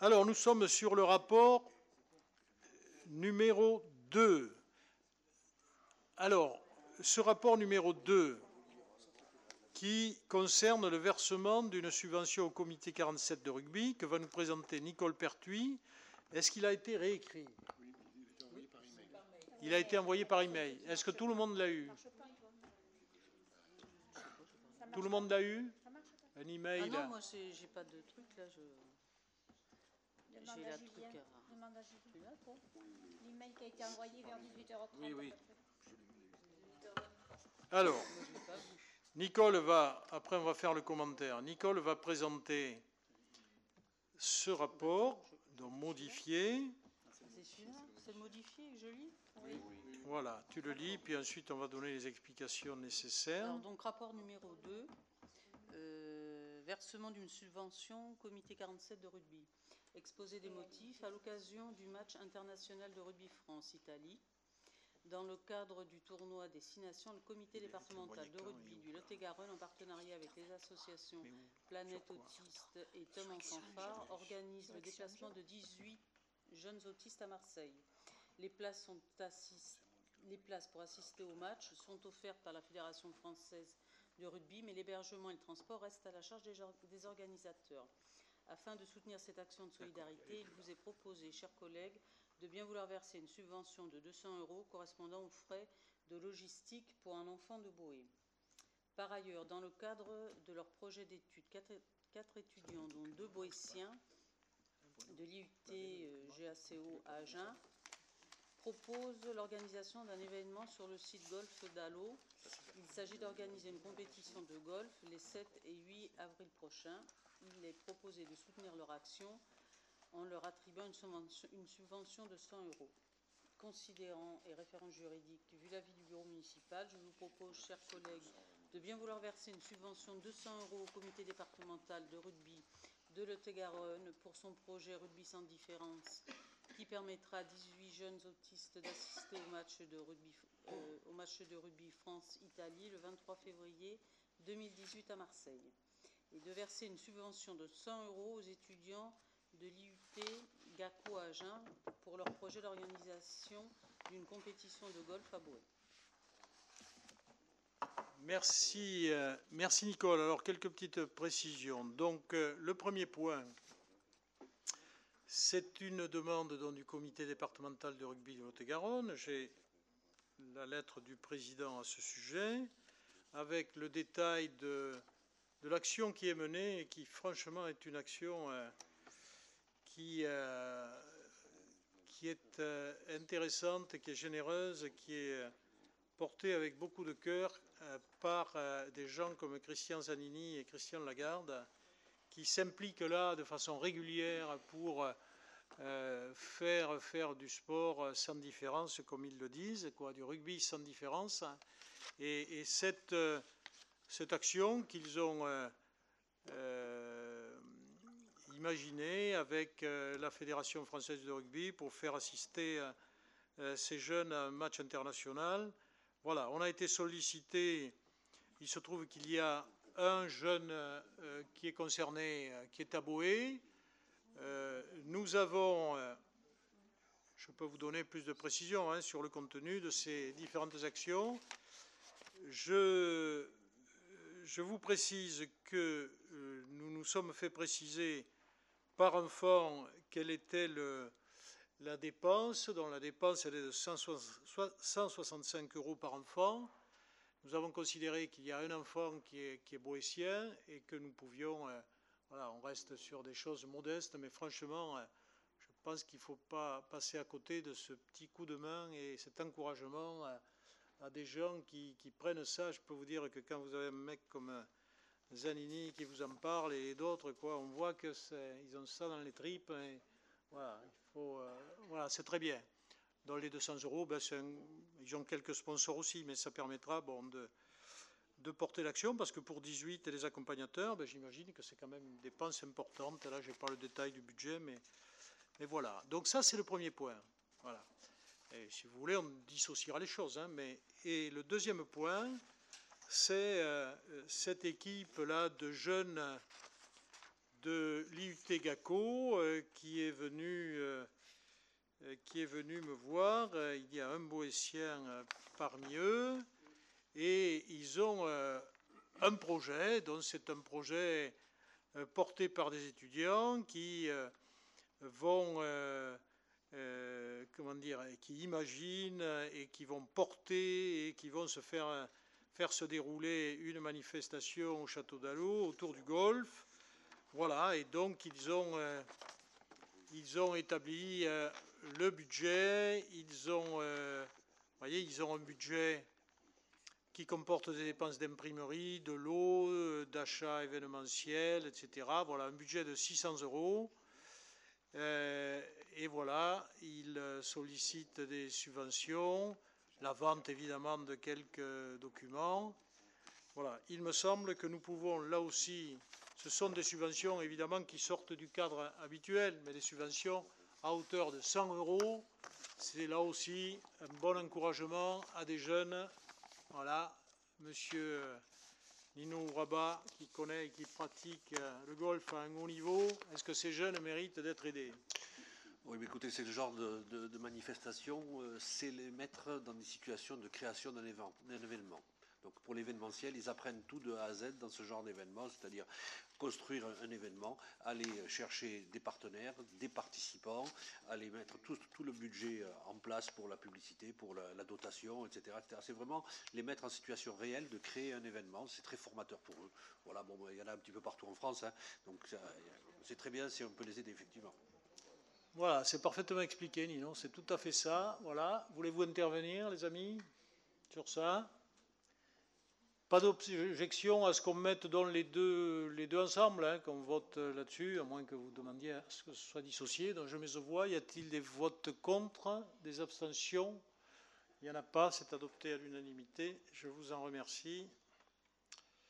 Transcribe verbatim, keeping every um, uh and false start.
Alors, nous sommes sur le rapport numéro deux. Alors, ce rapport numéro deux, qui concerne le versement d'une subvention au comité quarante-sept de rugby, que va nous présenter Nicole Pertuis. Est-ce qu'il a été réécrit? Oui, il a été envoyé par email. Il a été envoyé par email. Est-ce que tout le monde l'a eu? Tout le monde l'a eu? Un email? Ah non, moi j'ai pas de truc là. Je... J'ai la truc à... Demande à Julien. L'email qui a été envoyé vers dix-huit heures trente. Oui, oui. Alors, Nicole va, après on va faire le commentaire, Nicole va présenter ce rapport, donc modifié. C'est celui-là? C'est le modifié que je lis? Oui. Voilà, tu le lis, puis ensuite on va donner les explications nécessaires. Alors, donc rapport numéro deux, euh, versement d'une subvention comité quarante-sept de rugby. Exposé des motifs à l'occasion du match international de rugby France-Italie. Dans le cadre du tournoi des Six Nations, le comité départemental de rugby du Lot-et-Garonne, en partenariat avec les associations Planète Autiste et Tom en Fanfare, organise le déplacement de dix-huit jeunes autistes à Marseille. Les places, sont assist... les places pour assister au match sont offertes par la Fédération française de rugby, mais l'hébergement et le transport restent à la charge des organisateurs. Afin de soutenir cette action de solidarité, il vous est proposé, chers collègues, de bien vouloir verser une subvention de deux cents euros correspondant aux frais de logistique pour un enfant de Boé. Par ailleurs, dans le cadre de leur projet d'études, quatre, quatre étudiants, dont deux boétiens de l'I U T G A C O à Agen, proposent l'organisation d'un événement sur le site golf d'Allo. Il s'agit d'organiser une compétition de golf les sept et huit avril prochains. Il est proposé de soutenir leur action en leur attribuant une subvention, une subvention de cent euros. Considérant et référent juridique, vu l'avis du bureau municipal, je vous propose, chers collègues, de bien vouloir verser une subvention de deux cents euros au comité départemental de rugby de Lot-et-Garonne pour son projet Rugby sans différence, qui permettra à dix-huit jeunes autistes d'assister au match de rugby, euh, au match de rugby France-Italie le vingt-trois février deux mille dix-huit à Marseille, et de verser une subvention de cent euros aux étudiants de l'I U T G A C O à Agen pour leur projet d'organisation d'une compétition de golf à Boé. Merci, euh, merci Nicole. Alors, quelques petites précisions. Donc, euh, le premier point, c'est une demande donc, du comité départemental de rugby de Lot-et-Garonne. J'ai la lettre du président à ce sujet, avec le détail de, de l'action qui est menée et qui, franchement, est une action... Euh, Qui, euh, qui est euh, intéressante, qui est généreuse, qui est portée avec beaucoup de cœur euh, par euh, des gens comme Christian Zanini et Christian Lagarde, qui s'impliquent là de façon régulière pour euh, faire, faire du sport sans différence, comme ils le disent, quoi, du rugby sans différence. Et, et cette, euh, cette action qu'ils ont... Euh, euh, imaginé avec euh, la Fédération française de rugby pour faire assister euh, ces jeunes à un match international. Voilà, on a été sollicité. Il se trouve qu'il y a un jeune euh, qui est concerné, euh, qui est à Boé. Euh, nous avons, euh, je peux vous donner plus de précisions hein, sur le contenu de ces différentes actions. Je, je vous précise que euh, nous nous sommes fait préciser par enfant, quelle était le, la dépense, dont la dépense elle est de cent soixante-cinq euros par enfant. Nous avons considéré qu'il y a un enfant qui est, qui est boétien et que nous pouvions, euh, voilà, on reste sur des choses modestes, mais franchement, euh, je pense qu'il ne faut pas passer à côté de ce petit coup de main et cet encouragement à, à des gens qui, qui prennent ça. Je peux vous dire que quand vous avez un mec comme... Euh, Zanini qui vous en parle et d'autres, quoi. On voit que c'est, ils ont ça dans les tripes. Et voilà, il faut, euh, voilà, c'est très bien. Dans les deux cents euros, ben un, ils ont quelques sponsors aussi, mais ça permettra, bon, de, de porter l'action parce que pour dix-huit et les accompagnateurs, ben, j'imagine que c'est quand même une dépense importante. Là, je n'ai pas le détail du budget, mais, mais voilà. Donc ça, c'est le premier point. Voilà. Et si vous voulez, on dissociera les choses. Hein, mais et le deuxième point. C'est euh, cette équipe-là de jeunes, de l'I U T GACO euh, qui est venu euh, qui est venu me voir. Il y a un Boétien euh, parmi eux et ils ont euh, un projet, donc c'est un projet euh, porté par des étudiants qui euh, vont euh, euh, comment dire, qui imaginent et qui vont porter et qui vont se faire faire se dérouler une manifestation au Château d'Allo autour du golfe. Voilà, et donc ils ont, euh, ils ont établi euh, le budget, ils ont, euh, voyez, ils ont un budget qui comporte des dépenses d'imprimerie, de l'eau, d'achat événementiel, et cetera. Voilà, un budget de six cents euros. Euh, et voilà, ils sollicitent des subventions, la vente évidemment de quelques documents. Voilà, il me semble que nous pouvons là aussi, ce sont des subventions évidemment qui sortent du cadre habituel, mais des subventions à hauteur de cent euros, c'est là aussi un bon encouragement à des jeunes. Voilà, monsieur Nino Rabat qui connaît et qui pratique le golf à un haut niveau, est-ce que ces jeunes méritent d'être aidés? Oui, mais écoutez, c'est le genre de, de, de manifestation, euh, c'est les mettre dans des situations de création d'un événement. Donc pour l'événementiel, ils apprennent tout de A à Z dans ce genre d'événement, c'est-à-dire construire un, un événement, aller chercher des partenaires, des participants, aller mettre tout, tout le budget en place pour la publicité, pour la, la dotation, et cetera, et cetera. C'est vraiment les mettre en situation réelle de créer un événement. C'est très formateur pour eux. Voilà, bon, il y en a un petit peu partout en France, hein, donc c'est très bien si on peut les aider effectivement. Voilà, c'est parfaitement expliqué, Nino, c'est tout à fait ça. Voilà, voulez-vous intervenir, les amis, sur ça? Pas d'objection à ce qu'on mette dans les deux, les deux ensemble, hein, qu'on vote là-dessus, à moins que vous demandiez à ce que ce soit dissocié. Donc je mets aux voix. Y a-t-il des votes contre, des abstentions? Il n'y en a pas, c'est adopté à l'unanimité. Je vous en remercie.